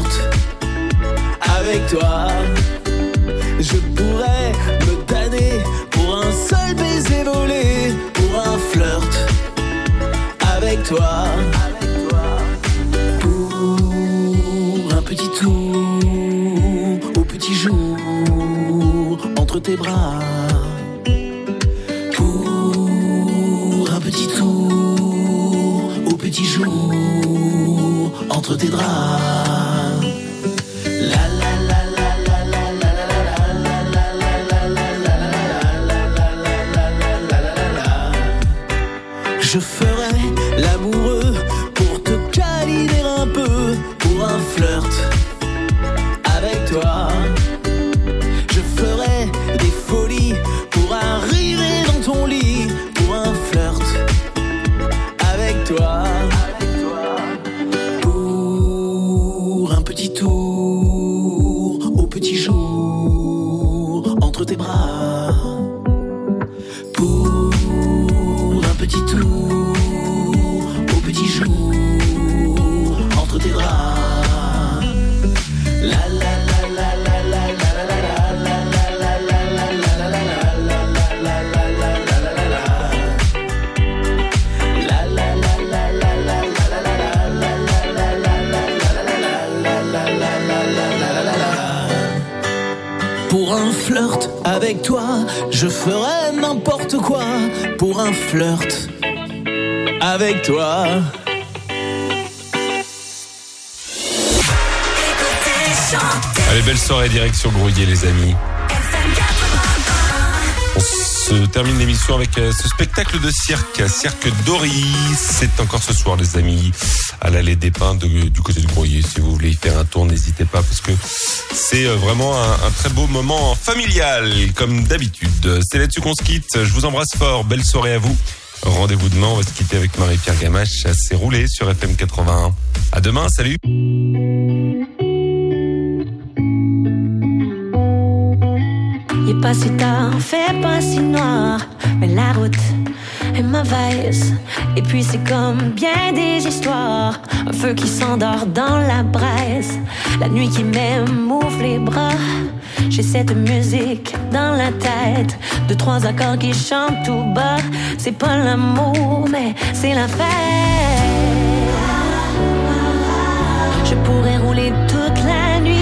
flirt avec toi. Je pourrais me damner pour un seul baiser volé, pour un flirt avec toi. Pour un petit tour au petit jour entre tes bras. Pour un petit tour au petit jour entre tes draps. La la la la la la la la la la la. Je ferai l'amoureux pour te câliner un peu, pour un flirt avec toi. Je ferai des folies pour arriver dans ton lit, pour un flirt avec toi. Pour un petit tour au petit jour entre tes bras. Pour un petit tour au petit jour entre tes draps. La la la la la la la la la la la Pour un flirt avec toi, je ferai n'importe quoi. Pour un flirt avec toi. Allez, belle soirée, direction Grouillé, les amis. On se termine l'émission avec ce spectacle de cirque Doris. C'est encore ce soir, les amis, à l'allée des Pins du côté de Grouillé. Si vous voulez y faire un tour, n'hésitez pas, parce que c'est vraiment un très beau moment familial, comme d'habitude. C'est là-dessus qu'on se quitte. Je vous embrasse fort. Belle soirée à vous. Rendez-vous demain. On va se quitter avec Marie-Pierre Gamache. C'est roulé sur FM 81. À demain. Salut. Il est pas si tard, fait pas si noir, mais la route est mauvaise. Et puis c'est comme bien des histoires, un feu qui s'endort dans la braise. La nuit qui m'aime m'ouvre les bras. J'ai cette musique dans la tête, 2-3 accords qui chantent tout bas. C'est pas l'amour, mais c'est la fête. Je pourrais rouler toute la nuit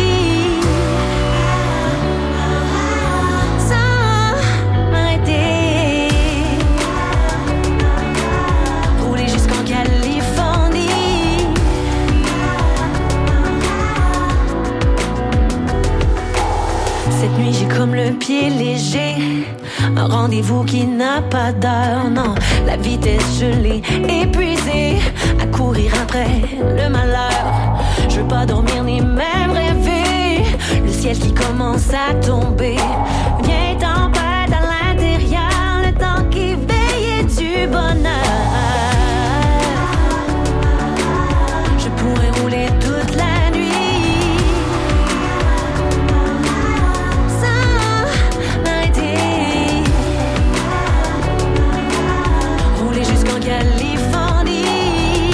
Cette nuit j'ai comme le pied léger, un rendez-vous qui n'a pas d'heure, non. La vitesse je l'ai épuisée, à courir après le malheur. Je veux pas dormir ni même rêver, le ciel qui commence à tomber. Viens tempête à l'intérieur, le temps qui veille du bonheur. Je pourrais rouler toute la nuit Californie.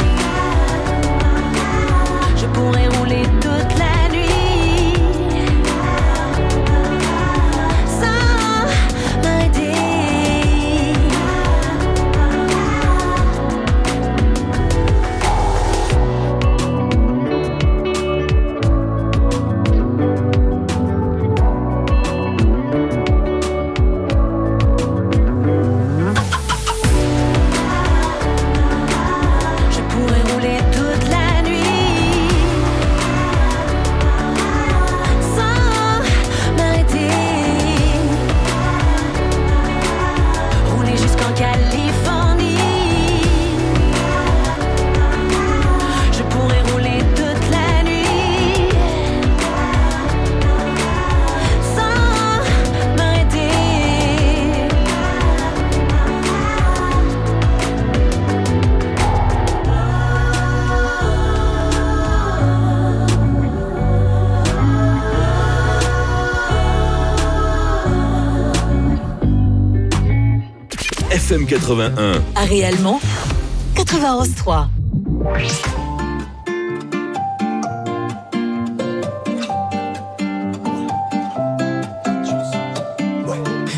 Je pourrais rouler toute la nuit sans m'arrêter. FM 81. Ah, réellement 91.3.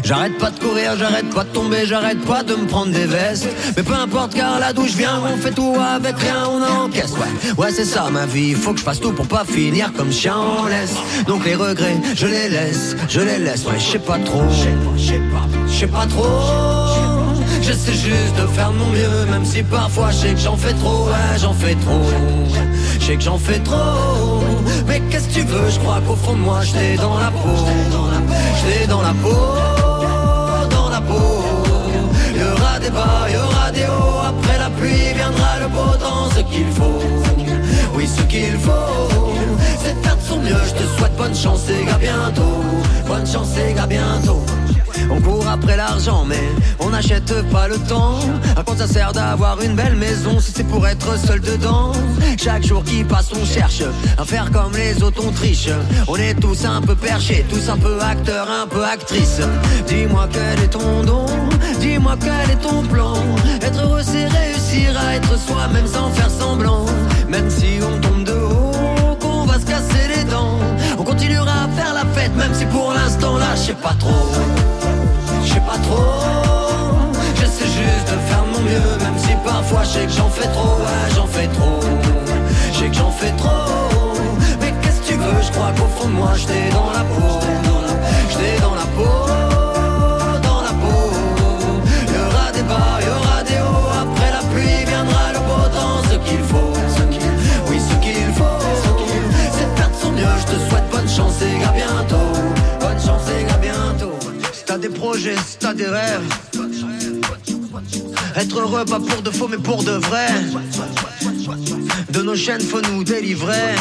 J'arrête pas de courir, j'arrête pas de tomber, j'arrête pas de me prendre des vestes. Mais peu importe car là d'où je viens, on fait tout avec rien, on encaisse. Ouais c'est ça ma vie, faut que je fasse tout pour pas finir comme chien en laisse. Donc les regrets, je les laisse, ouais je sais pas trop. Je sais pas trop. J'essaie juste de faire de mon mieux, même si parfois je sais que j'en fais trop, ouais j'en fais trop. Je sais que j'en fais trop. Mais qu'est-ce que tu veux, je crois qu'au fond de moi j'étais dans la peau. J'étais dans la peau, dans la peau. Il y aura des bas, il y aura des hauts. Après la pluie viendra le beau temps. Ce qu'il faut, oui ce qu'il faut, c'est faire de son mieux. Je te souhaite bonne chance et à bientôt. Bonne chance et à bientôt. On court après l'argent mais on n'achète pas le temps. À quoi ça sert d'avoir une belle maison si c'est pour être seul dedans? Chaque jour qui passe on cherche à faire comme les autres, on triche. On est tous un peu perchés, tous un peu acteurs, un peu actrices. Dis-moi quel est ton don, dis-moi quel est ton plan. Être heureux c'est réussir à être soi-même sans faire semblant. Même si on tombe de haut, qu'on va se casser les dents, on continuera à faire la fête même si pour l'instant là je sais pas trop. Je sais pas trop, j'essaie juste de faire mon mieux, même si parfois je sais que j'en fais trop, ouais j'en fais trop. Je sais que j'en fais trop, mais qu'est-ce que tu veux, je crois qu'au fond de moi j'étais dans la peau. J'étais dans la peau, dans la peau. Il y aura des bas, il y aura des hauts. Après la pluie viendra le beau temps. Ce qu'il faut, oui ce qu'il faut, c'est faire de son mieux. Je te souhaite bonne chance et à bientôt. Bonne chance et à bientôt. Si t'as des projets, si t'as des rêves, être heureux pas pour de faux mais pour de vrai. De nos chaînes faut nous délivrer.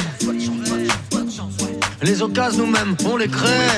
Les occasions nous-mêmes on les crée.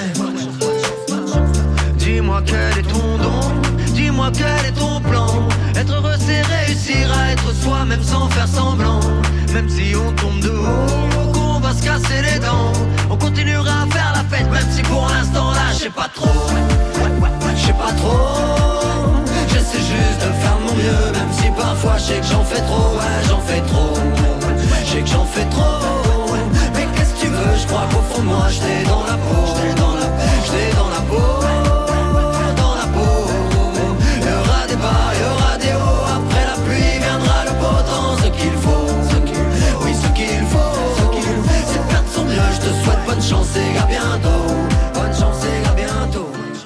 Dis-moi quel est ton don, dis-moi quel est ton plan. Être heureux c'est réussir à être soi-même sans faire semblant. Même si on tombe de haut, qu'on va se casser les dents, on continuera à faire la fête même si pour l'instant là je sais pas trop. Je sais pas trop, j'essaie juste de faire mon mieux, même si parfois je sais que j'en fais trop, ouais j'en fais trop. Je sais que j'en fais trop, mais qu'est-ce que tu veux, je crois qu'au fond de moi j'étais dans la peau. J'étais dans la peau, dans la peau. Il y aura des bas, il y aura des hauts. Après la pluie viendra le beau temps. Ce qu'il faut, oui ce qu'il faut, c'est faire de son mieux. Je te souhaite bonne chance et à bientôt. Bonne chance et à bientôt.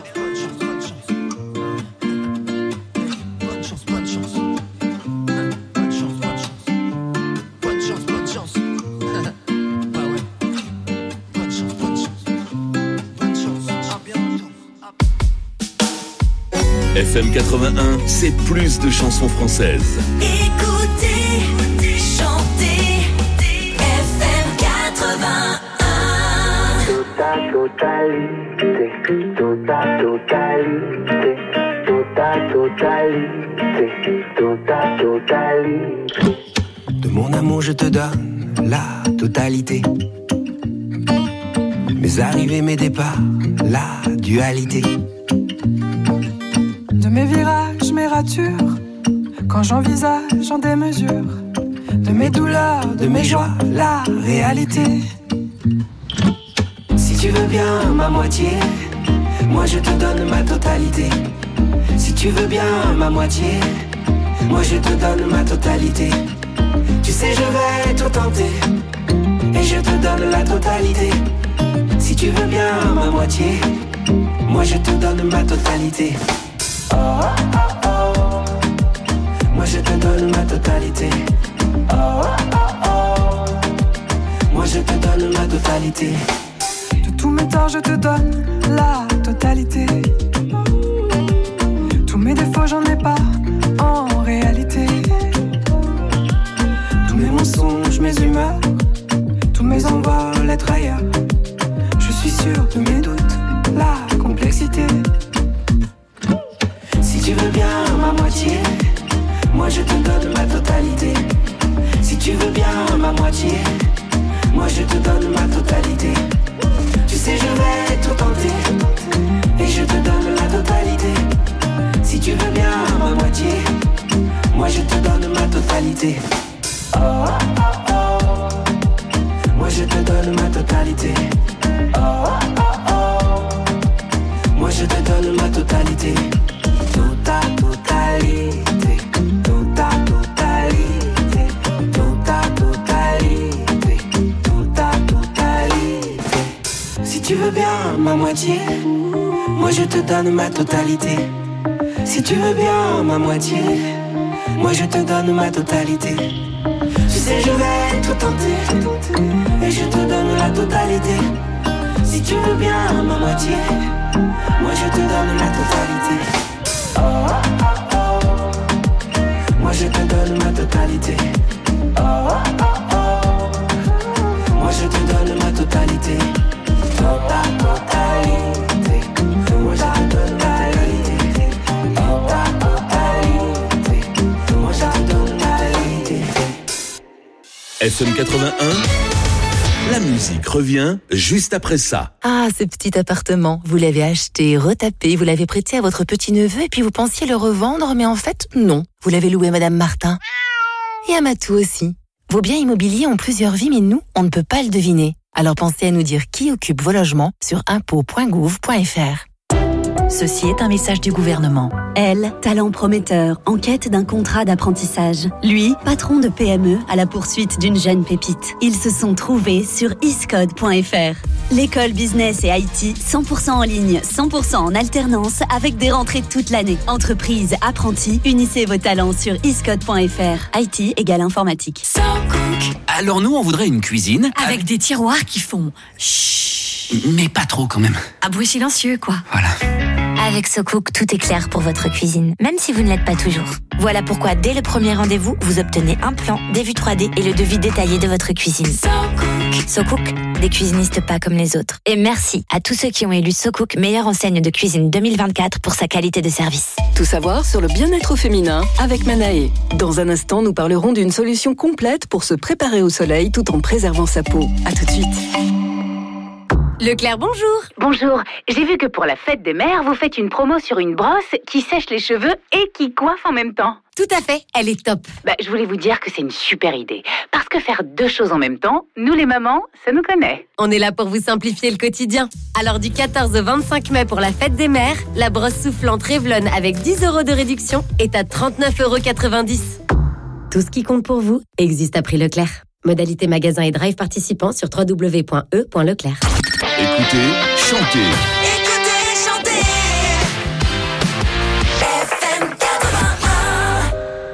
FM 81, c'est plus de chansons françaises. Écoutez, chantez, FM 81. Totalité. De mon amour je te donne la totalité. Mes arrivées, mes départs, la dualité. De mes virages, mes ratures, quand j'envisage en démesure, de mes douleurs, de mes joies, la réalité. Si tu veux bien ma moitié, moi je te donne ma totalité. Si tu veux bien ma moitié, moi je te donne ma totalité. Tu sais je vais tout tenter, et je te donne la totalité. Si tu veux bien ma moitié, moi je te donne ma totalité. Oh, oh, oh, oh. Moi je te donne ma totalité. Oh, oh, oh. Moi je te donne ma totalité. De tous mes torts je te donne la totalité. Tous mes défauts j'en ai pas en réalité. Tous mes mensonges, mes humeurs, tous mes envols, être ailleurs. Je suis sûr de mes doutes, la complexité. Si tu veux bien ma moitié, moi je te donne ma totalité. Si tu veux bien ma moitié, moi je te donne ma totalité. Tu sais je vais tout tenter, et je te donne la totalité. Si tu veux bien ma moitié, moi je te donne ma totalité. Oh, oh, oh. Moi je te donne ma totalité. Oh, oh, oh. Moi je te donne ma totalité. Toute ta totalité. Toute ta totalité. Toute ta totalité. Toute ta totalité. Si tu veux bien ma moitié, moi je te donne ma totalité. Si tu veux bien ma moitié, moi je te donne ma totalité. Tu sais je vais tout tenter et je te donne la totalité. Si tu veux bien ma moitié, moi je te donne la totalité. Oh, oh, oh, oh. Moi je te donne ma totalité. Oh, oh, oh, oh. Moi je te donne ma totalité. Toute ta totalité. Moi je te donne ma totalité. Toute ta totalité. Moi je te donne ma totalité. FM 81, la musique revient juste après ça. Ah, ce petit appartement, vous l'avez acheté, retapé, vous l'avez prêté à votre petit-neveu et puis vous pensiez le revendre, mais en fait, non. Vous l'avez loué à Madame Martin. Et à Matou aussi. Vos biens immobiliers ont plusieurs vies, mais nous, on ne peut pas le deviner. Alors pensez à nous dire qui occupe vos logements sur impôts.gouv.fr. Ceci est un message du gouvernement. Elle, talent prometteur, en quête d'un contrat d'apprentissage. Lui, patron de PME à la poursuite d'une jeune pépite. Ils se sont trouvés sur iscode.fr. L'école business et IT, 100% en ligne, 100% en alternance, avec des rentrées toute l'année. Entreprise, apprentis, unissez vos talents sur iscode.fr. IT égale informatique. So Cook. Alors nous, on voudrait une cuisine Avec des tiroirs qui font chut. Mais pas trop quand même. Un bruit silencieux, quoi. Voilà. Avec SoCook, tout est clair pour votre cuisine, même si vous ne l'êtes pas toujours. Voilà pourquoi, dès le premier rendez-vous, vous obtenez un plan, des vues 3D et le devis détaillé de votre cuisine. SoCook, des cuisinistes pas comme les autres. Et merci à tous ceux qui ont élu SoCook meilleure enseigne de cuisine 2024 pour sa qualité de service. Tout savoir sur le bien-être au féminin avec Manae. Dans un instant, nous parlerons d'une solution complète pour se préparer au soleil tout en préservant sa peau. À tout de suite. Leclerc, bonjour. Bonjour. J'ai vu que pour la fête des mères, vous faites une promo sur une brosse qui sèche les cheveux et qui coiffe en même temps. Tout à fait, elle est top. Je voulais vous dire que c'est une super idée. Parce que faire deux choses en même temps, nous les mamans, ça nous connaît. On est là pour vous simplifier le quotidien. Alors du 14 au 25 mai pour la fête des mères, la brosse soufflante Revlon avec 10 € de réduction est à 39,90 €. Tout ce qui compte pour vous existe à prix Leclerc. Modalité magasin et drive participants sur www.e.leclerc. Écoutez, chantez. Écoutez, chantez. FM 81.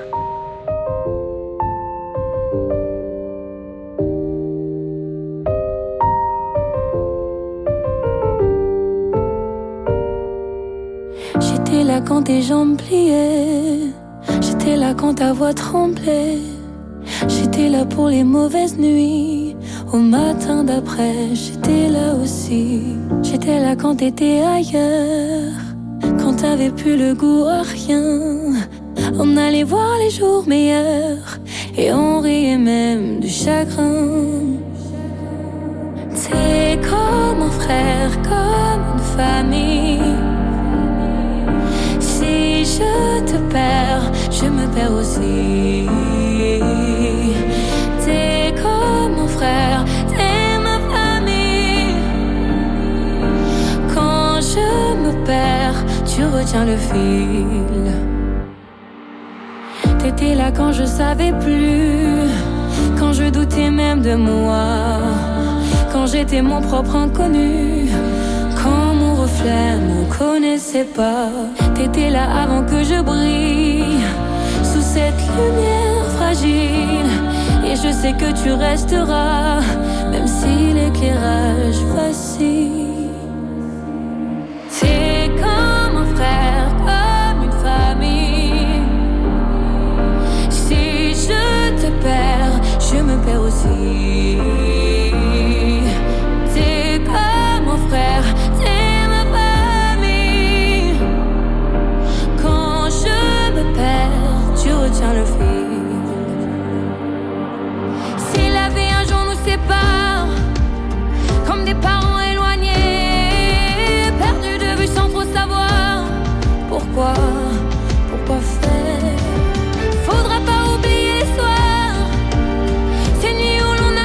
J'étais là quand tes jambes pliaient. J'étais là quand ta voix tremblait. J'étais là pour les mauvaises nuits. Au matin d'après, j'étais là aussi. J'étais là quand t'étais ailleurs. Quand t'avais plus le goût à rien. On allait voir les jours meilleurs. Et on riait même du chagrin. T'es comme un frère, comme une famille. Si je te perds, je me perds aussi. T'es comme mon frère, t'es ma famille. Quand je me perds, tu retiens le fil. T'étais là quand je savais plus, quand je doutais même de moi, quand j'étais mon propre inconnu, quand mon reflet me connaissait pas. T'étais là avant que je brille, sous cette lumière fragile. Et je sais que tu resteras, même si l'éclairage vacille. T'es comme un frère, comme une famille. Si je te perds, je me perds aussi. T'es comme mon frère, t'es ma famille. Quand je me perds, tu retiens le fil. Si la vie un jour nous sépare, comme des parents éloignés, perdus de vue sans trop savoir pourquoi faire. Faudra pas oublier les soirs, ces nuits où l'on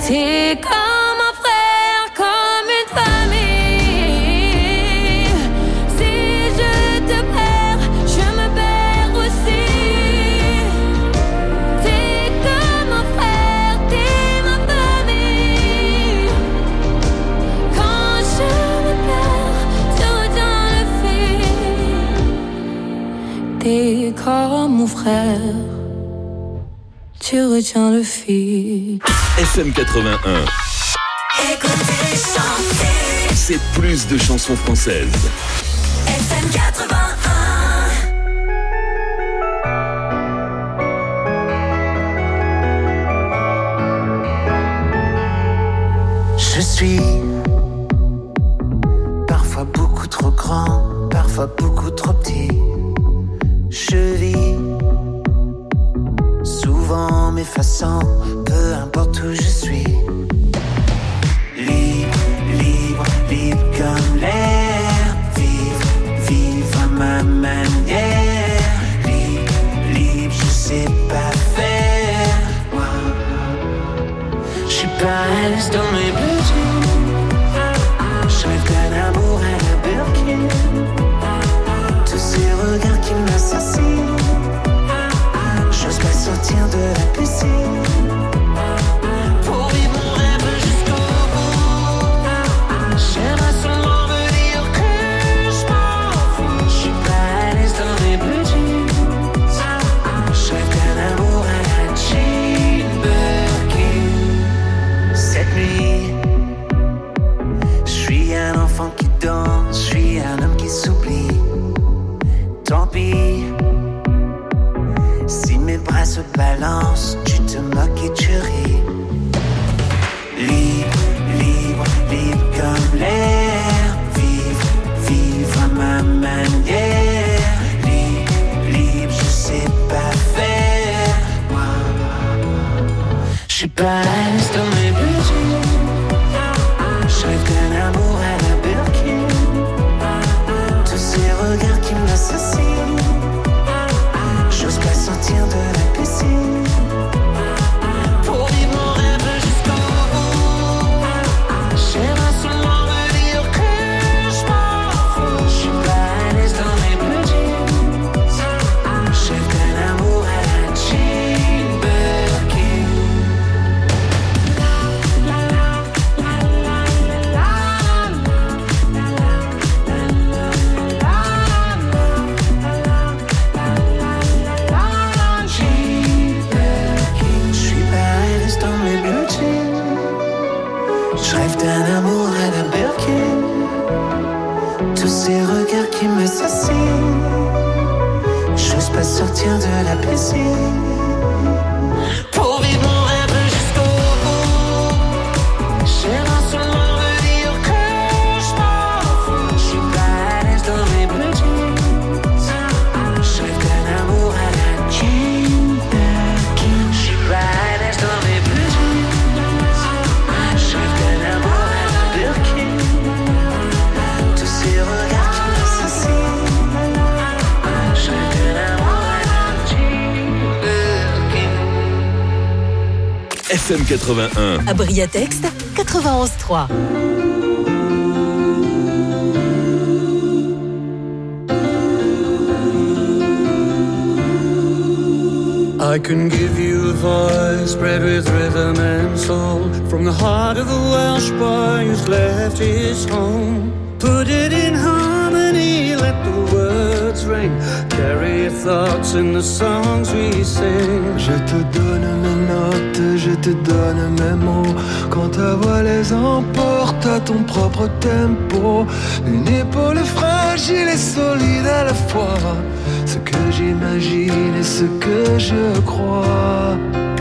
T'es comme un frère, comme une famille. Si je te perds, je me perds aussi. T'es comme un frère, t'es ma famille. Quand je me perds, tu retiens le fil. T'es comme mon frère, tu retiens le fil. FM 81. Écoutez, chanter. C'est plus de chansons françaises. FM 81. Je suis parfois beaucoup trop grand, parfois beaucoup trop petit. Je vis souvent m'effaçant, peu importe où je suis. Libre, libre, libre comme l'air. Vivre, vivre à ma manière. Libre, libre, je sais pas faire. Wow. Je suis pas à l'aise dans mes bleus jeans. Je rêve d'un amour à la Birkin. Tous ces regards qui m'assassinent. J'ose pas sortir de la piscine. Pour vivre mon rêve jusqu'au bout. J'aimerais seulement me dire que je m'en fous. Je suis pas à l'aise dans mes bleus jeans. Je rêve d'un amour à la Jane Birkin. Cette nuit, je suis un enfant qui danse. Je suis un homme qui s'oublie. Tant pis. Si mes bras se balancent, tu te moques et tu ris. Libre, libre, libre comme l'air. Vivre, vivre à ma manière. Libre, libre, je sais pas faire. Je suis pas à l'aise dans mes bleus jeans. Je rêve d'un amour à la Birkin. Tous ces regards qui m'assassinent. J'ose pas sortir de la piscine. Pour vivre mon rêve jusqu'au bout. J'aimerais seulement me dire que je m'en fous. Je suis pas à l'aise dans mes bleus jeans. Je rêve d'un amour à la Jane Birkin. Je rêve d'un amour à la Birkin. Tous ces regards qui m'assassinent. J'ose pas sortir de la piscine. Pour vivre mon rêve jusqu'au bout. J'aimerais seulement me dire que je m'en fous. Je suis pas à l'aise dans mes bleus jeans. Je rêve d'un amour à la Jane Birkin. Je suis pas à l'aise dans mes bleus jeans. Je rêve d'un amour à la Birkin. Tous ces regards qui m'assassinent. Je rêve d'un amour à la Jane Birkin. FM 81. À Briatex, 91.3. I can give you a voice bred with rhythm and soul, from the heart of a Welsh boy who's left his home. Put it in harmony, let the words ring, carry your thoughts in the songs we sing. Je te donne mes notes, je te donne mes mots, quand ta voix les emporte à ton propre tempo. Une épaule fragile et solide à la fois, ce que j'imagine et ce que je crois.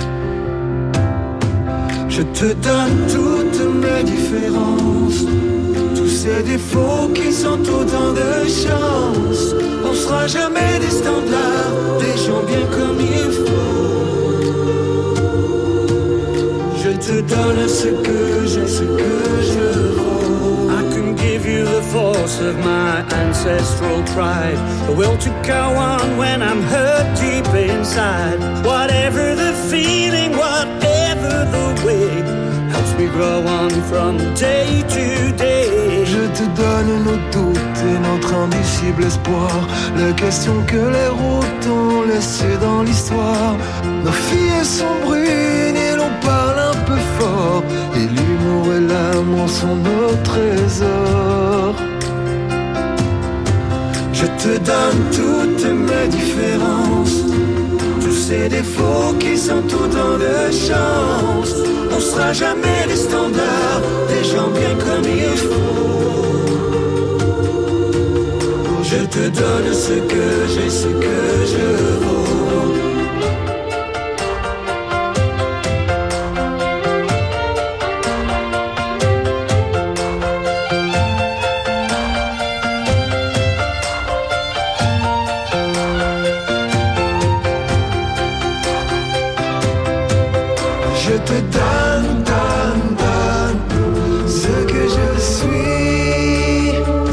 Je te donne toutes mes différences, tous ces défauts qui sont autant de chance. On sera jamais des standards, des gens bien comme il faut. Je te donne ce que j'ai, ce que je vaux. I can give you the force of my ancestral pride, the will to go on when I'm hurt deep inside. Whatever the feeling, whatever the way, I'll me grow on from day to day. Je te donne nos doutes et notre indicible espoir, les questions que les routes ont laissées dans l'histoire. Nos filles sont brunes et l'on parle un peu fort, et l'humour et l'amour sont nos trésors. Je te donne toutes mes différences, tous ces défauts qui sont autant de chance. On sera jamais les standards, des gens bien comme il faut. Je te donne ce que j'ai, ce que je vaux. Je te donne, ce que je suis.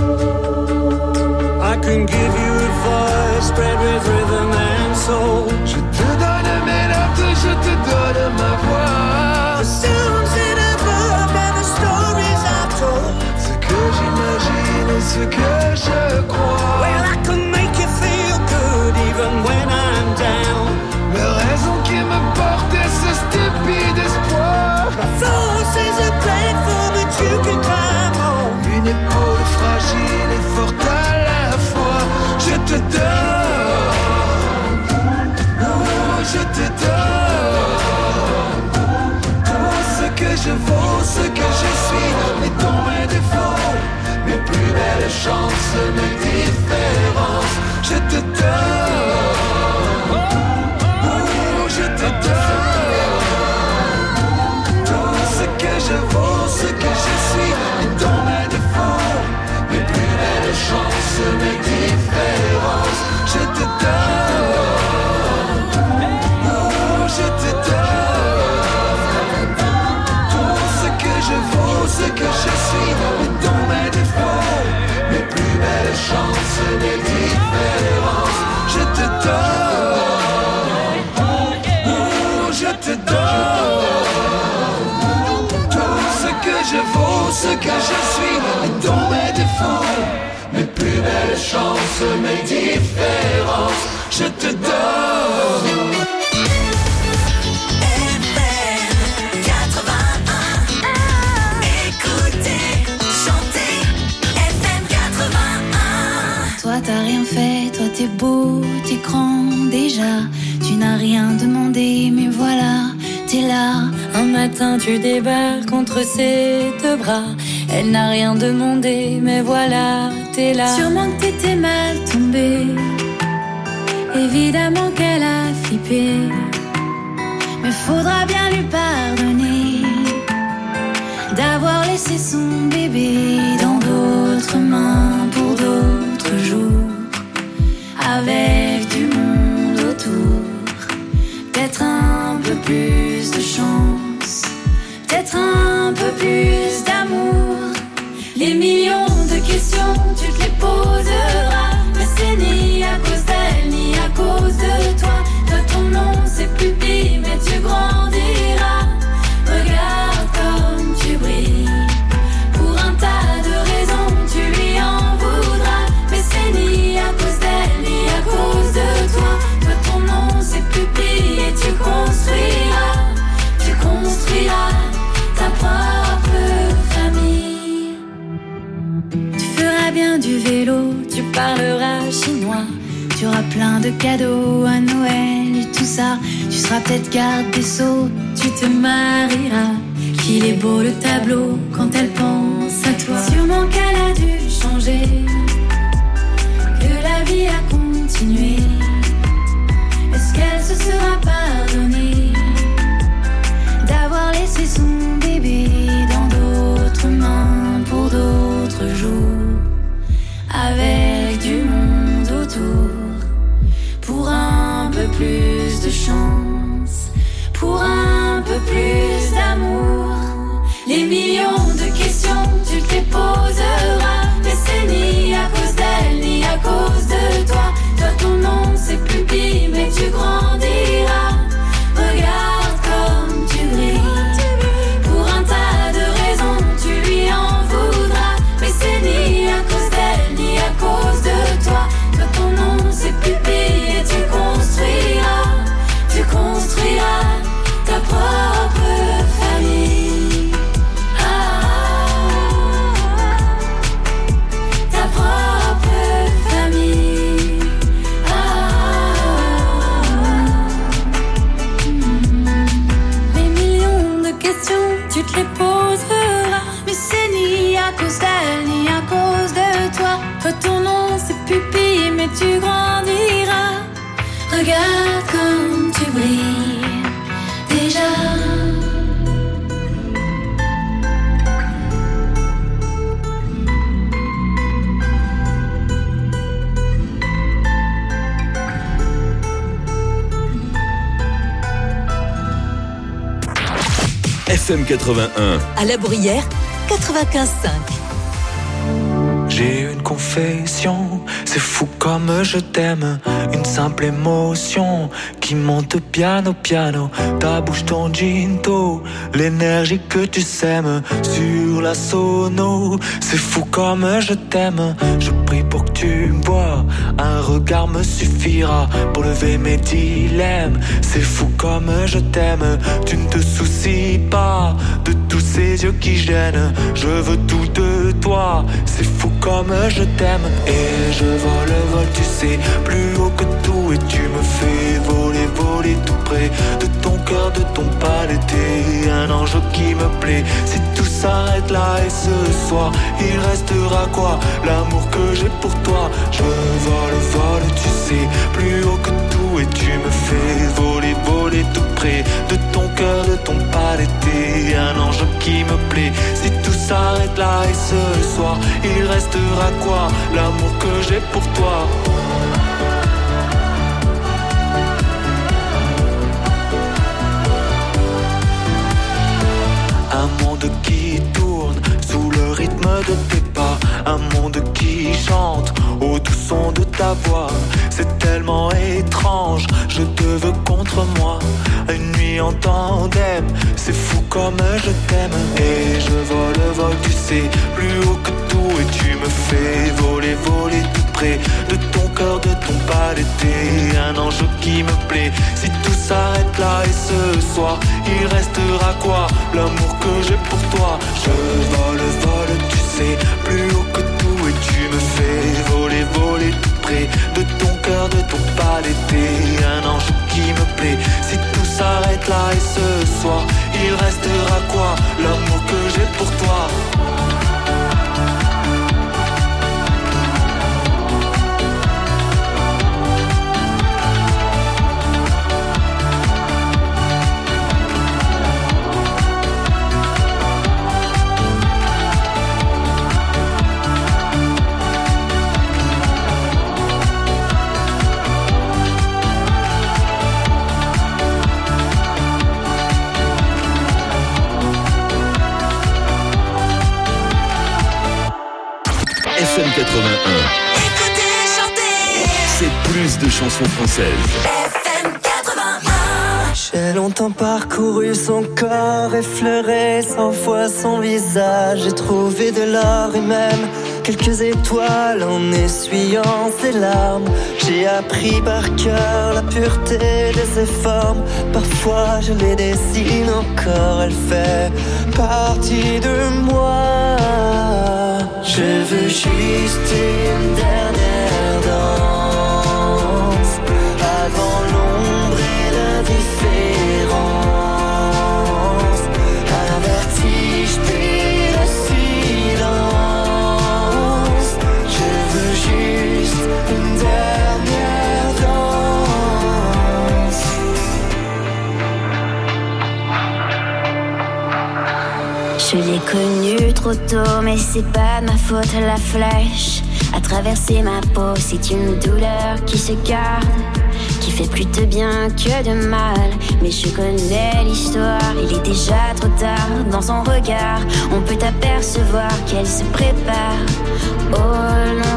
I can give you a voice spread with rhythm and soul. Je te donne mes notes, je te donne ma voix. The sounds that I've heard and the stories I've told. Ce que j'imagine et ce que je crois. Well, I can make you feel good even when I'm down. La raison qui me porte est ce stupide espoir. My force is a platform that you can climb on. Une épaule fragile et forte à la fois. Je te donne, oh, je te donne tout ce que je vaux, ce que je suis, mes dons, mes défauts, mes plus belles chances, mes différences. Je te donne, oh, je te donne tout ce que je vaux, ce que je suis, mes dons, mes défauts, mes plus belles chances, mes différences. Je te donne, oh, je te donne tout ce que je vaux, ce que je suis, mes dons, mes défauts, mes plus belles chances, mes différences. Je te donne, oh, je te donne tout ce que je vaux, ce que je suis, mes dons, mes défauts, mes plus belles chances, mes différences. Je te donne. Toi t'as rien fait, toi t'es beau, t'es grand déjà. Tu n'as rien demandé, mais voilà, t'es là. Un matin tu débarques contre ses deux bras. Elle n'a rien demandé, mais voilà, t'es là. Sûrement que t'étais mal tombé, évidemment qu'elle a flippé, mais faudra bien lui pardonner d'avoir laissé son bébé dans d'autres mains pour d'autres jours, avec du monde autour. Peut-être un peu plus de chance, peut-être un peu plus d'amour. Les millions de questions, tu te les poseras, mais c'est ni à cause d'elle, ni à cause de toi. Toi ton nom c'est pupille, mais tu grandiras. Regarde comme tu brilles, pour un tas de raisons tu lui en voudras, mais c'est ni à cause d'elle, ni à cause de toi. Toi ton nom c'est pupille et tu construiras ta propre famille. Tu feras bien du vélo, tu parleras chinois, tu auras plein de cadeaux à Noël et tout ça. Tu seras peut-être garde des sceaux, tu te marieras. Qu'il est beau le tableau quand elle pense à toi. Sûrement qu'elle a dû changer, que la vie a continué. Est-ce qu'elle se sera pardonnée d'avoir laissé son bébé dans d'autres mains pour d'autres jours, avec du monde autour, pour un peu plus de chance, pour un peu plus d'amour. Les millions de questions, tu te les poseras, mais c'est ni à cause d'elle, ni à cause de toi. Toi ton nom c'est pupille, mais tu grandiras. Regarde comme tu brilles, pour un tas FM 81. À La Bruyère, 95.5. J'ai une confession, c'est fou comme je t'aime. Une simple émotion qui monte piano piano. Ta bouche, ton ginto, l'énergie que tu sèmes sur la sono. C'est fou comme je t'aime. Je prie pour que tu me vois. Un regard me suffira pour lever mes dilemmes. C'est fou comme je t'aime. Tu ne te soucies pas de tous ces yeux qui gênent. Je veux tout de toi. C'est fou comme je t'aime. Et je vole, tu sais, plus haut que tout. Et tu me fais voler, voler tout près de ton cœur, de ton palais. T'es un ange qui me plaît. Si tout s'arrête là et ce soir, il restera quoi? L'amour que j'ai pour toi. Je vole, tu sais, plus haut que tout. Et tu me fais voler, voler tout près de ton cœur, de ton palais. T'es un ange qui me plaît. Si tout s'arrête là et ce soir, il restera quoi? L'amour que j'ai pour toi. Un monde qui tourne sous le rythme de tes pas. Un monde qui chante au doux son de ta voix. C'est tellement étrange, je te veux contre moi. Une nuit en tandem, c'est fou comme je t'aime. Et je vole, tu sais, plus haut que tout. Et tu me fais voler, voler tout près de ton cœur, de ton palais. T'es un ange qui me plaît. Si tout s'arrête là et ce soir, il restera quoi? L'amour que j'ai pour toi. Je vole, tu sais, plus haut que tout. Et tu me fais voler, voler tout près de ton cœur, de ton palais. T'es un ange qui me plaît. Si tout s'arrête là et ce soir, il restera quoi? L'amour que j'ai pour toi. FM 81. Écoutez, chantez. C'est plus de chansons françaises. FM 81. J'ai longtemps parcouru son corps, effleuré 100 fois son visage. J'ai trouvé de l'or et même quelques étoiles en essuyant ses larmes. J'ai appris par cœur la pureté de ses formes. Parfois je les dessine encore, elle fait partie de moi. Je veux juste une dernière danse avant l'ombre et l'indifférence. Un vertige puis le silence. Je veux juste une dernière danse. Je l'ai connue trop tôt, mais c'est pas de ma faute, la flèche a traversé ma peau. C'est une douleur qui se garde, qui fait plus de bien que de mal. Mais je connais l'histoire, il est déjà trop tard. Dans son regard, on peut apercevoir qu'elle se prépare au long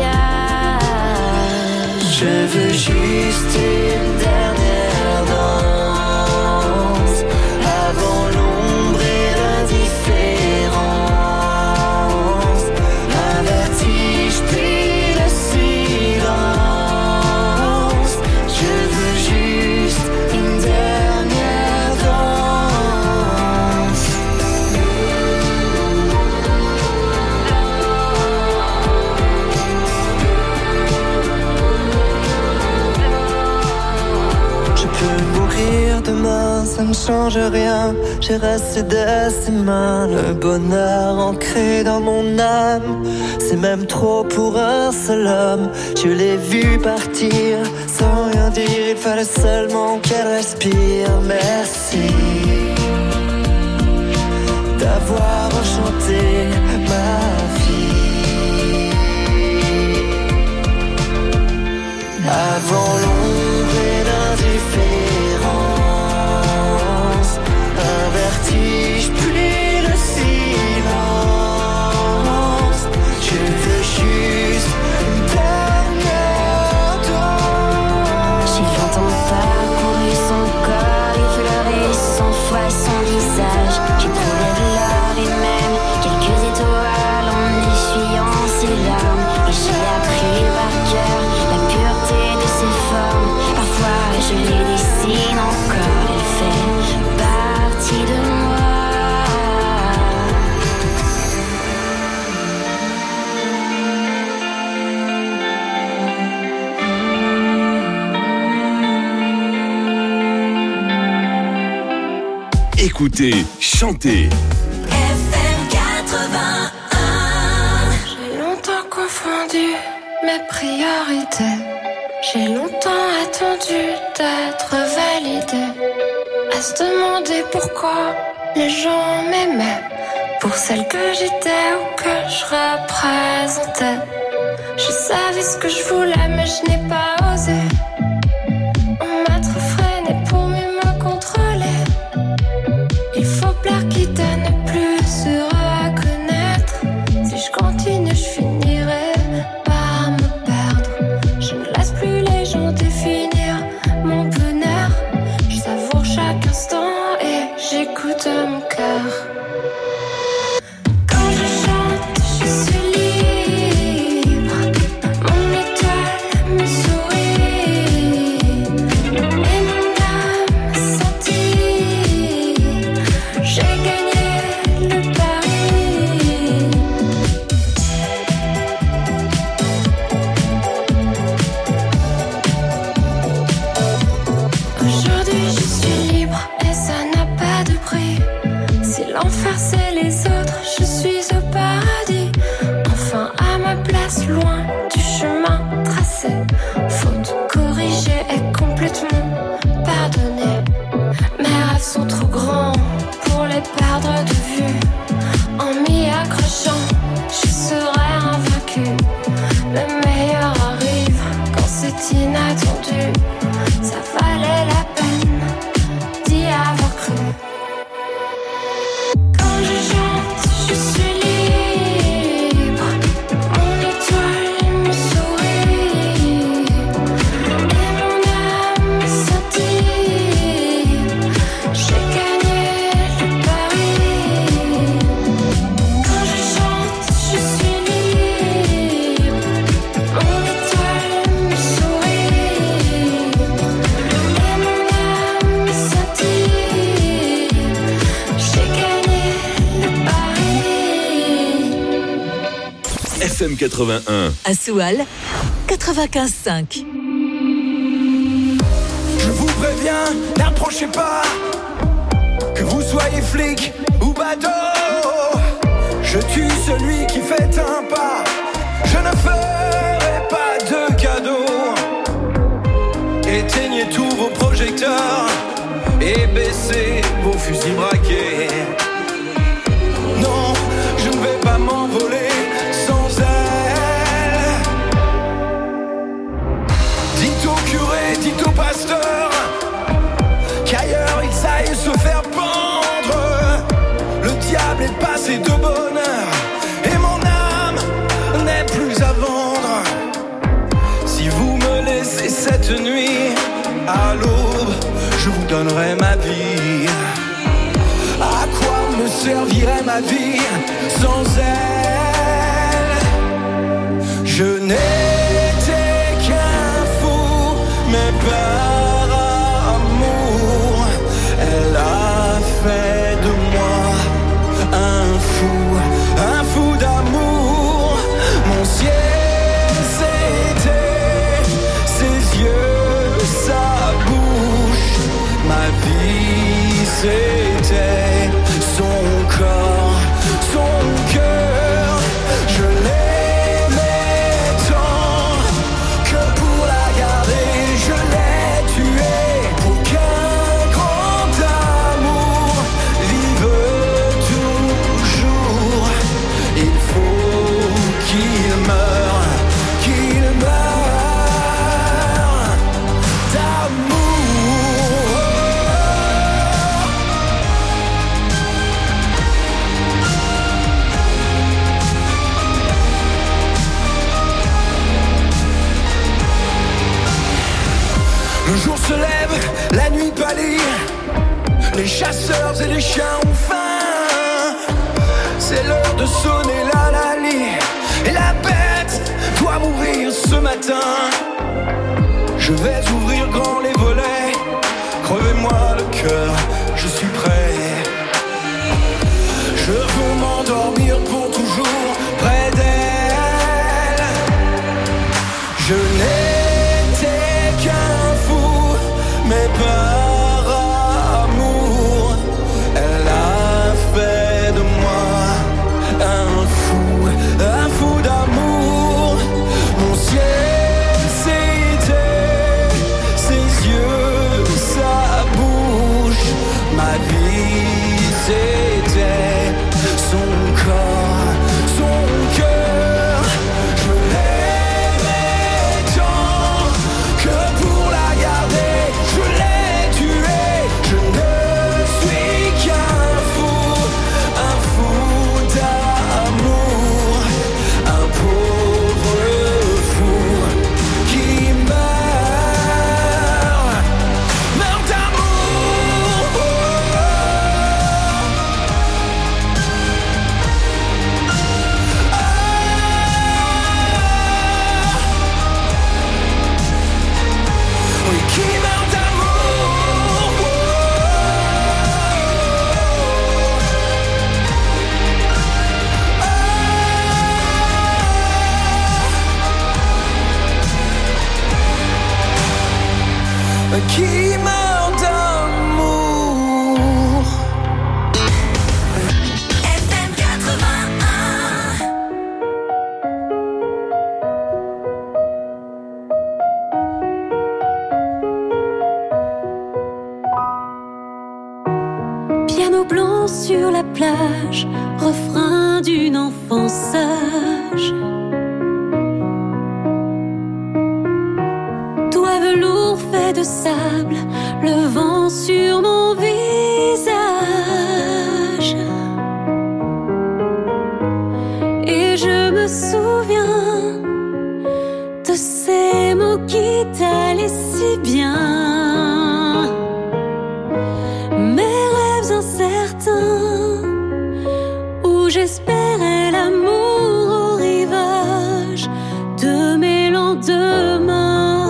voyage. Je veux juste une dernière danse avant l'ombre et l'indifférence. Un vertige puis le silence. Je veux juste une dernière danse. Je peux mourir demain, ça ne change rien. J'ai resté de ses mains le bonheur ancré dans mon âme. C'est même trop pour un seul homme. Je l'ai vu partir sans rien dire. Il fallait seulement qu'elle respire. Merci d'avoir enchanté ma vie. Avant l'ombre et l'indifférence, un vertige Écoutez, chantez. FM 81. J'ai longtemps confondu mes priorités. J'ai longtemps attendu d'être validée. À se demander pourquoi les gens m'aimaient. Pour celle que j'étais ou que je représentais. Je savais ce que je voulais mais je n'ai pas osé. On m'a trop freiné pour mieux me contrôler. Il faut plaire quitte à ne plus se reconnaître. Si je continue je finirai par me perdre. Je ne laisse plus les gens définir mon bonheur. Je savoure chaque instant et j'écoute mon cœur. L'enfer c'est les autres, je suis au paradis. Enfin à ma place, loin du chemin tracé. Faute corrigée et complètement pardonnée. Mes rêves sont trop grands pour les perdre de vue. En m'y accrochant, je serai invaincue. Le meilleur arrive quand c'est inattendu. Ça valait la peine d'y avoir cru. FM 81. À Soual, 95.5. Je vous préviens, n'approchez pas. Que vous soyez flic ou badaud, je tue celui qui fait un pas. Je ne ferai pas de cadeau. Éteignez tous vos projecteurs et baissez vos fusils braqués. Non, je ne vais pas m'envoler. Dites au pasteur qu'ailleurs ils aillent se faire pendre. Le diable est passé de bonheur et mon âme n'est plus à vendre. Si vous me laissez cette nuit, à l'aube, je vous donnerai ma vie. À quoi me servirait ma vie sans elle? Je n'ai mais par amour, elle a fait de moi un fou d'amour. Mon ciel c'était ses yeux, sa bouche. Ma vie c'était son corps, son cœur. Je l'aimais tant que pour la garder. Je l'ai tué pour qu'un grand amour vive toujours. Il faut qu'il meure d'amour. Le jour se lève, la nuit pâlit. Les chasseurs et les chiens ont faim. C'est l'heure de sonner la lalie. Et la bête doit mourir ce matin. Je vais ouvrir grand les volets. Crevez-moi le cœur, je suis prêt. Je veux m'endormir pour toujours près d'elle. Je n'étais qu'un fou, mais par amour, qui meurt d'amour. Qui meurt d'amour. FM 81. Piano blanc sur la plage, refrain d'une enfance sage. Doigt velours fait de sable, le vent sur mon visage. Et je me souviens de ces mots qui t'allaient si bien. Où j'espérais l'amour au rivage de mes lendemains.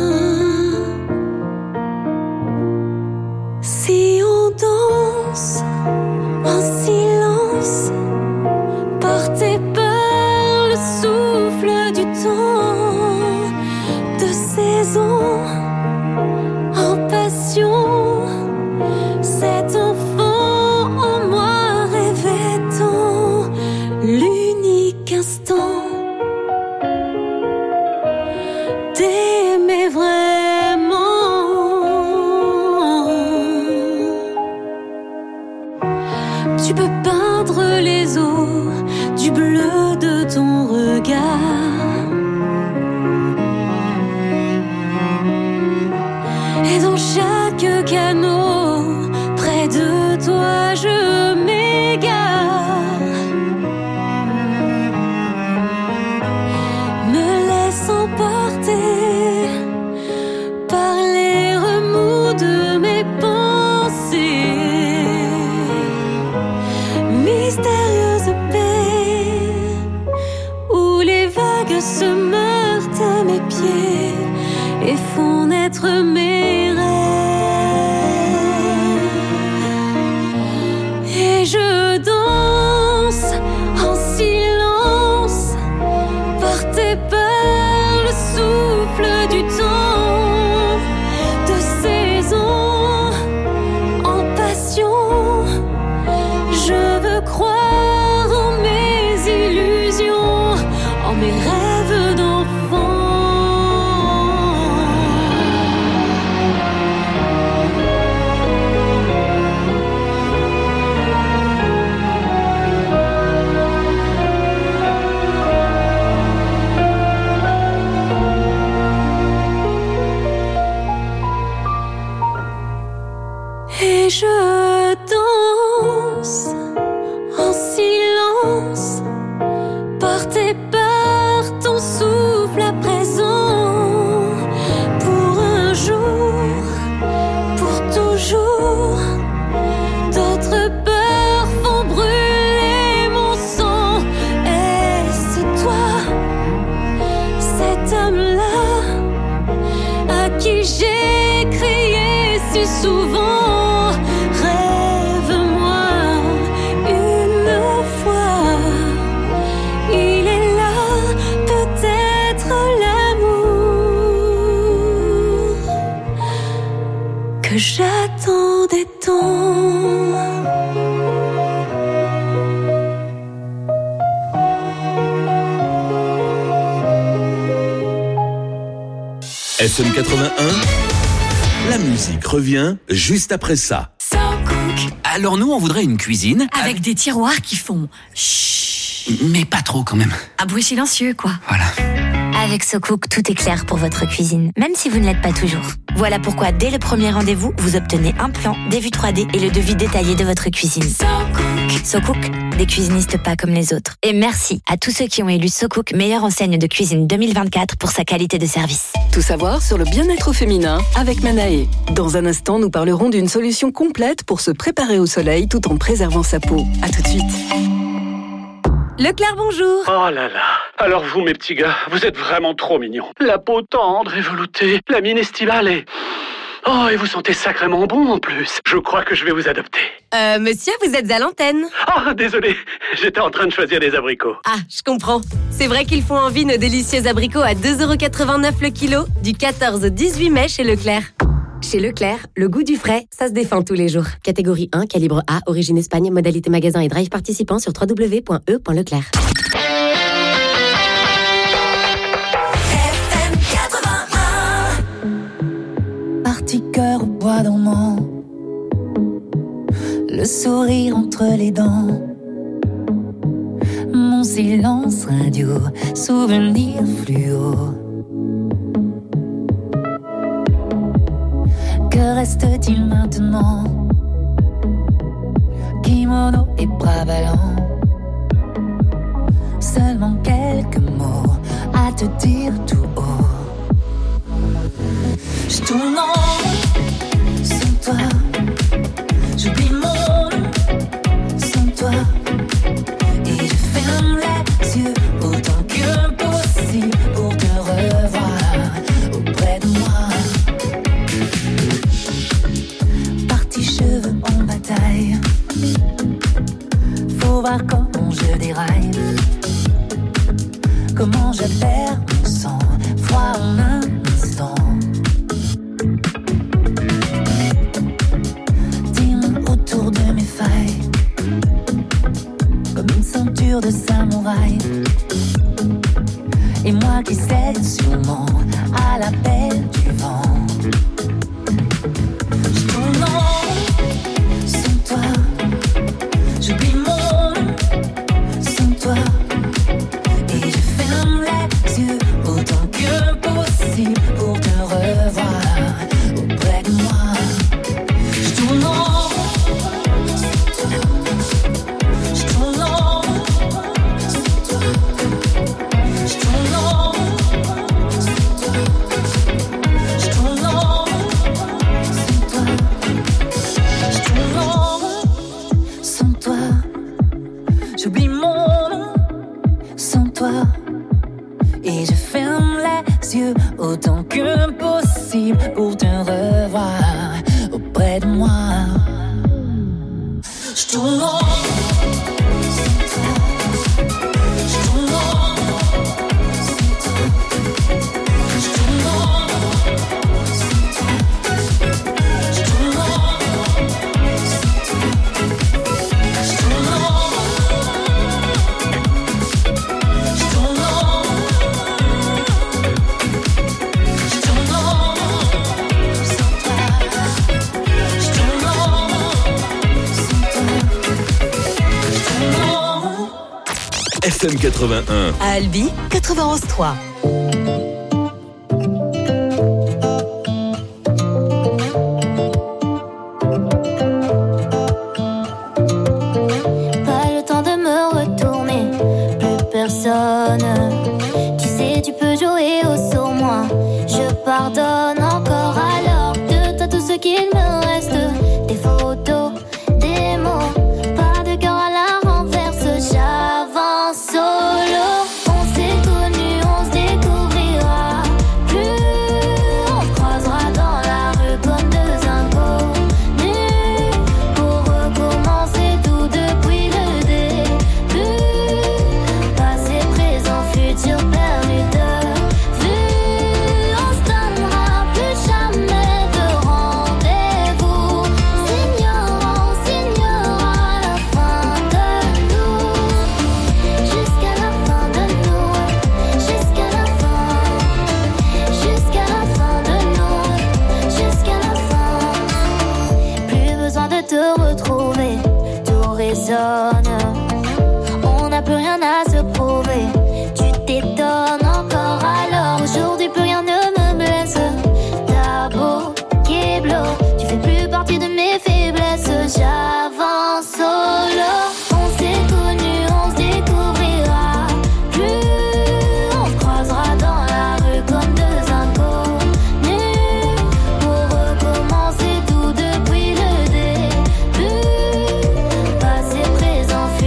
Si on danse en silence, porté par le souffle du temps, de saison en passion, cet enfant en moi rêvait tant, l'unique instant d'aimer vraiment. Tu peux peindre les eaux du bleu de ton regard, et dans chaque canot près de toi je m'égare, me laissant porter par les remous de mes pensées. Mystérieuse paix où les vagues se meurent à mes pieds et font naître mes rêves. Et je danse en silence, portée par le souffle du temps, de saison en passion. Je veux croire en mes illusions, en mes rêves d'enfant. Et je danse en silence, portée par ton souffle à présent, pour un jour, pour toujours. D'autres peurs font brûler mon sang. Est-ce toi, cet homme-là, à qui j'ai crié si souvent? Que j'attendais tant. FM 81, la musique revient juste après ça. Alors nous, on voudrait une cuisine Avec des tiroirs qui font chut, mais pas trop quand même. un bruit silencieux, quoi. Voilà. Avec SoCook, tout est clair pour votre cuisine, même si vous ne l'êtes pas toujours. Voilà pourquoi, dès le premier rendez-vous, vous obtenez un plan, des vues 3D et le devis détaillé de votre cuisine. SoCook, des cuisinistes pas comme les autres. Et merci à tous ceux qui ont élu SoCook meilleure enseigne de cuisine 2024 pour sa qualité de service. Tout savoir sur le bien-être féminin avec Manae. Dans un instant, nous parlerons d'une solution complète pour se préparer au soleil tout en préservant sa peau. À tout de suite. Leclerc, bonjour. Oh là là. Alors vous, mes petits gars, vous êtes vraiment trop mignons. La peau tendre et veloutée, la mine estivale et... Oh, et vous sentez sacrément bon en plus. Je crois que je vais vous adopter. Monsieur, vous êtes à l'antenne. Oh, désolé. J'étais en train de choisir des abricots. Ah, je comprends. C'est vrai qu'ils font envie nos délicieux abricots à 2,89€ le kilo, du 14 au 18 mai chez Leclerc. Chez Leclerc, le goût du frais, ça se défend tous les jours. Catégorie 1, calibre A, origine Espagne, modalité magasin et drive participant sur www.e.leclerc. Parti cœur au bois dormant, le sourire entre les dents, mon silence radio, souvenir fluo. Que reste-t-il maintenant? Kimono et bras ballants, seulement quelques mots à te dire tout haut. Je tourne en rond sans toi, j'oublie mon nom sans toi, et je ferme les yeux autant que possible pour te revoir auprès de moi. Parti cheveux en bataille, faut voir comment je déraille, comment je perds mon sang, froid en un instant. Autour de mes failles, comme une ceinture de samouraï, et moi qui cède sûrement à l'appel du vent. Je tourne en rond sans toi, j'oublie mon nom sans toi, et je ferme les yeux autant que possible pour te revoir auprès de moi. Je tourne en rond. J'oublie mon nom sans toi, et je ferme les yeux autant que possible pour te revoir auprès de moi. Je tourne en FM 81. À Albi, 91.3. Pas le temps de me retourner, plus personne. Tu sais, tu peux jouer au sur moi. Je pardonne encore alors de toi tout ce qu'il me reste. Des photos, des mots, pas de cœur à la renverse. J'avance solo. On s'est connus, on se découvrira plus. On se croisera dans la rue comme deux inconnus pour recommencer tout depuis le début. Passé, présent, futur perdu de vue. On se donnera plus jamais de rendez-vous. S'ignorant, signera la fin de nous. Jusqu'à la fin de nous. Jusqu'à la fin. Jusqu'à la fin de nous. Jusqu'à la fin. Plus besoin de te retrouver. Tout résonne. On n'a plus rien à se prouver. Tu t'étonnes encore alors. Aujourd'hui plus rien ne me blesse. T'as beau Keblo, tu fais plus partie de mes faiblesses. J'avance solo. On s'est connus, on se découvrira plus. On se croisera dans la rue comme deux inconnus pour recommencer tout depuis le début. Passé, présent,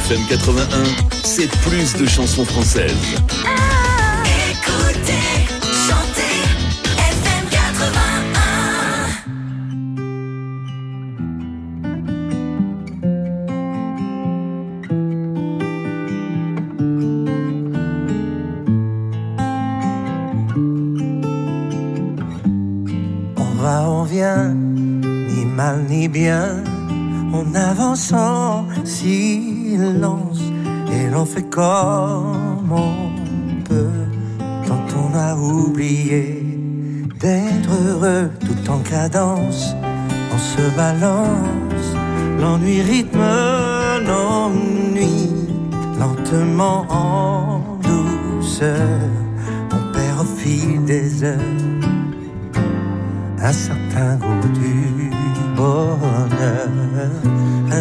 FM 81, c'est plus de chansons françaises. Écoutez, chantez, FM 81. On va, on vient, ni mal ni bien. On avance en silence et l'on fait comme on peut. Quand on a oublié d'être heureux tout en cadence, on se balance. L'ennui rythme nos nuits, lentement en douceur. On perd au fil des heures un certain goût du bonheur. Un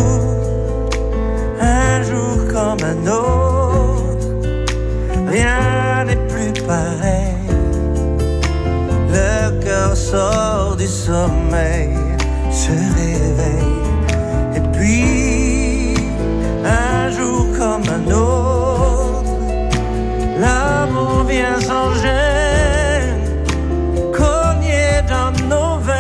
jour comme un autre, rien n'est plus pareil. Le cœur sort du sommeil, se réveille. Et puis, un jour comme un autre, l'amour vient sans gêne, cogner dans nos veines.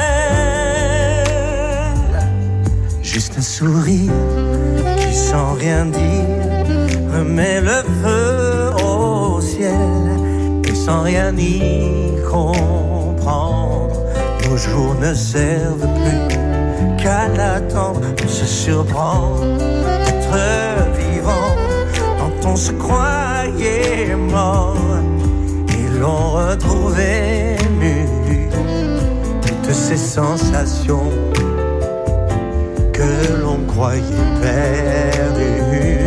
Juste un sourire qui sans rien dire remet le feu au ciel. Et sans rien y comprendre, nos jours ne servent plus qu'à l'attendre. On se surprend d'être vivant quand on se croyait mort. Et l'on retrouve ému toutes ces sensations que l'on croyait perdues.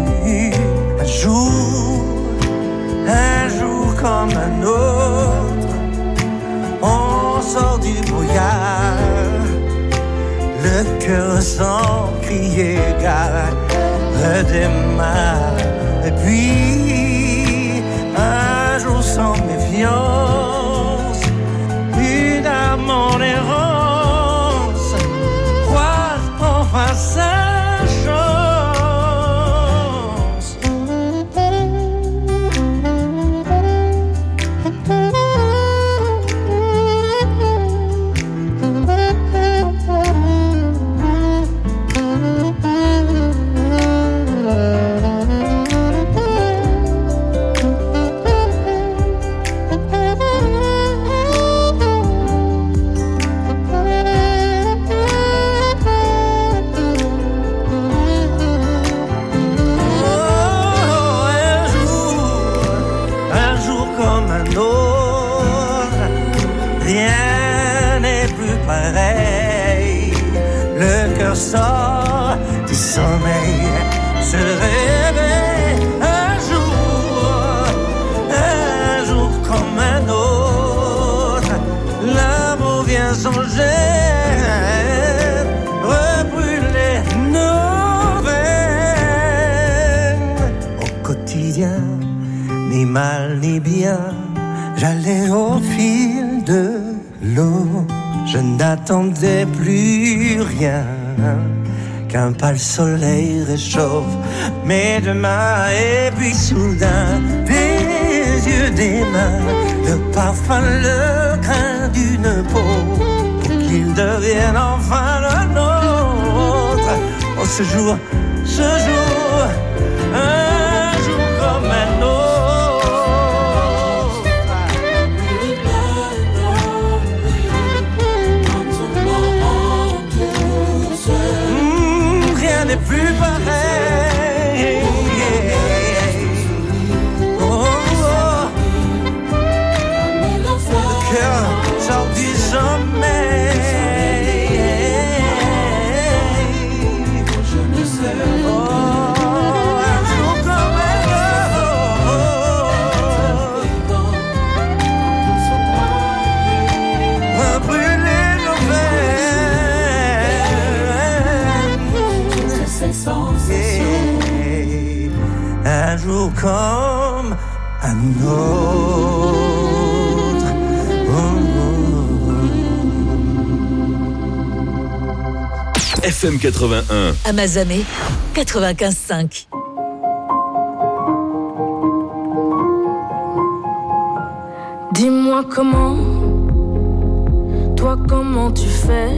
Un jour comme un autre, on sort du brouillard, le cœur sans crier gare redémarre. Et puis un jour sans méfiance, une âme en errance croise enfin sa chance. Sort du sommeil, se réveille un jour comme un autre. L'amour vient sans gêne, rebrûler nos veines. Au quotidien, ni mal ni bien, j'allais au fil de l'eau. Je n'attendais plus rien qu'un pâle soleil réchauffe mes deux mains. Et puis soudain, des yeux, des mains, le parfum, le grain d'une peau, pour qu'il devienne enfin le nôtre. Oh, ce jour, un jour comme un autre. N'est plus pareil. Oh, oh. Le cœur sort du sommeil. Je ne sais. Oh, un jour comme un autre, brûler nos veines. Un jour comme un autre. FM 81. Amazamé 95.5. Dis-moi comment tu fais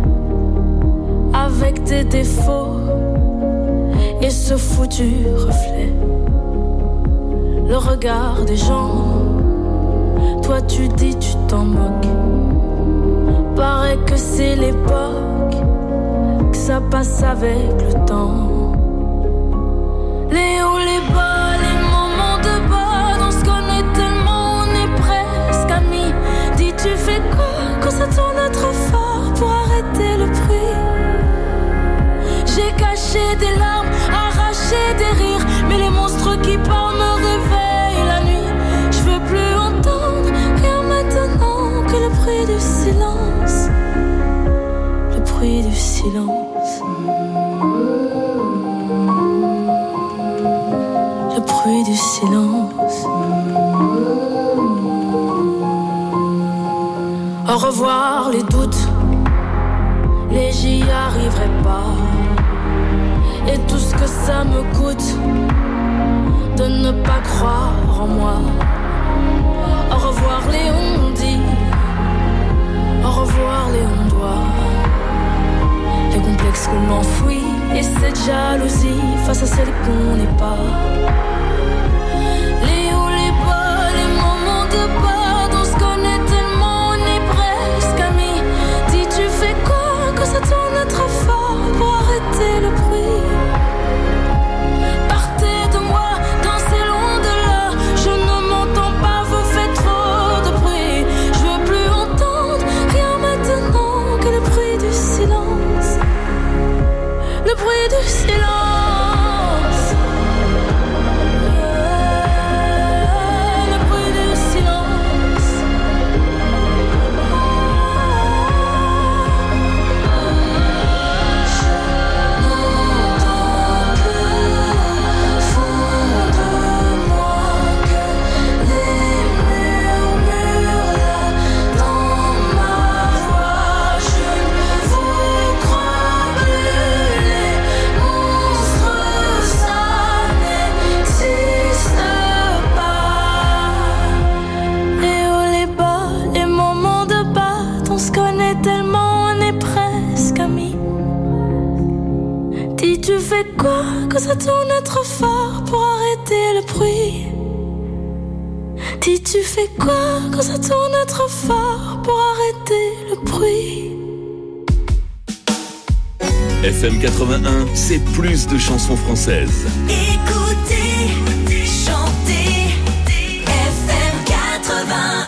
avec tes défauts et ce foutu reflet. Le regard des gens, toi tu dis tu t'en moques. Paraît que c'est l'époque, que ça passe avec le temps. Les hauts, les bas, les moments de bas, on se connaît tellement, on est presque amis. Dis tu fais quoi quand ça tourne trop fort pour arrêter le bruit? J'ai caché des larmes, arraché des rires, mais les monstres qui parlent me réveillent la nuit. Je veux plus entendre rien maintenant que le bruit du silence. Le bruit du silence. Le bruit du silence. Au revoir les doutes, les j'y arriverai pas. Et tout ce que ça me coûte de ne pas croire en moi. Au revoir les on-dit, au revoir les on-doit. Les complexes qu'on enfouit et cette jalousie face à celle qu'on n'est pas. Les hauts, les bas, les moments de bas, on se connaît tellement, on est presque amis. Dis tu fais quoi quand ça tourne trop fort pour arrêter le bruit? Partez de moi, dansez loin de là. Je ne m'entends pas, vous faites trop de bruit. Je veux plus entendre rien maintenant que le bruit du silence. Le bruit du silence. Le bruit du silence. Tu fais quoi quand ça tourne trop fort pour arrêter le bruit? Dis tu fais quoi quand ça tourne trop fort pour arrêter le bruit? FM 81, c'est plus de chansons françaises. Écoutez, chantez, FM 81.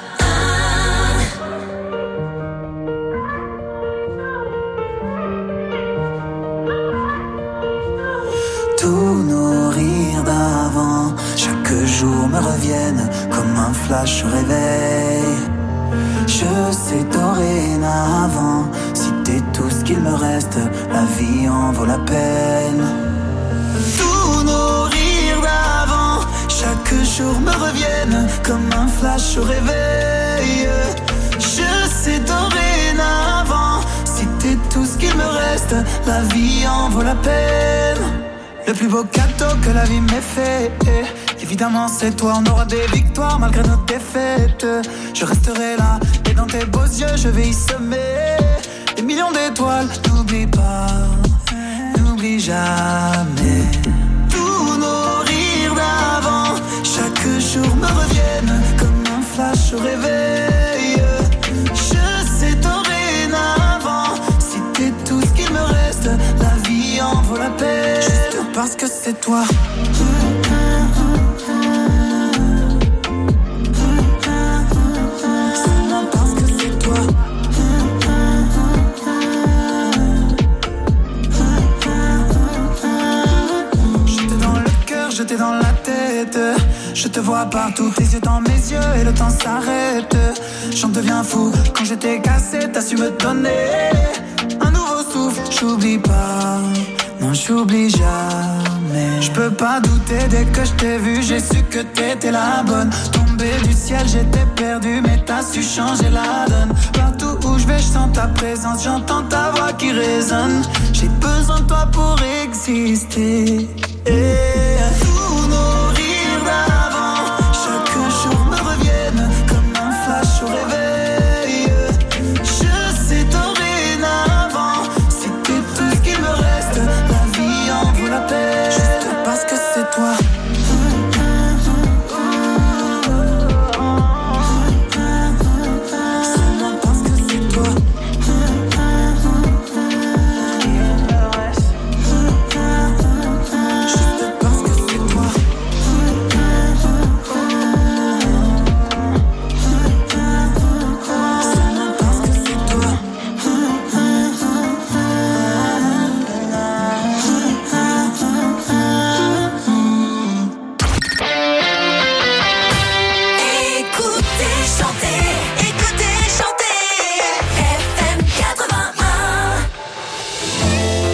Tous nos rires d'avant, chaque jour me reviennent comme un flash au réveil. Je sais dorénavant, si t'es tout ce qu'il me reste, la vie en vaut la peine. Tous nos rires d'avant, chaque jour me reviennent comme un flash au réveil. Je sais dorénavant, si t'es tout ce qu'il me reste, la vie en vaut la peine. Le plus beau cadeau que la vie m'ait fait, évidemment c'est toi, on aura des victoires malgré nos défaites. Je resterai là, et dans tes beaux yeux je vais y semer des millions d'étoiles. N'oublie pas, n'oublie jamais. Tous nos rires d'avant, chaque jour me reviennent comme un flash au réveil. Je sais dorénavant, si t'es tout ce qu'il me reste, la vie en vaut la peine. Juste parce que c'est toi. Seulement parce que c'est toi. J'étais dans le cœur, j'étais dans la tête. Je te vois partout, tes yeux dans mes yeux et le temps s'arrête. J'en deviens fou, quand j'étais cassé, t'as su me donner un nouveau souffle. J'oublie pas, Non, j'oublie jamais. Je peux pas douter, dès que je t'ai vu, j'ai su que t'étais la bonne. Tombé du ciel, j'étais perdu, mais t'as su changer la donne. Partout où je vais, je sens ta présence, j'entends ta voix qui résonne. J'ai besoin de toi pour exister.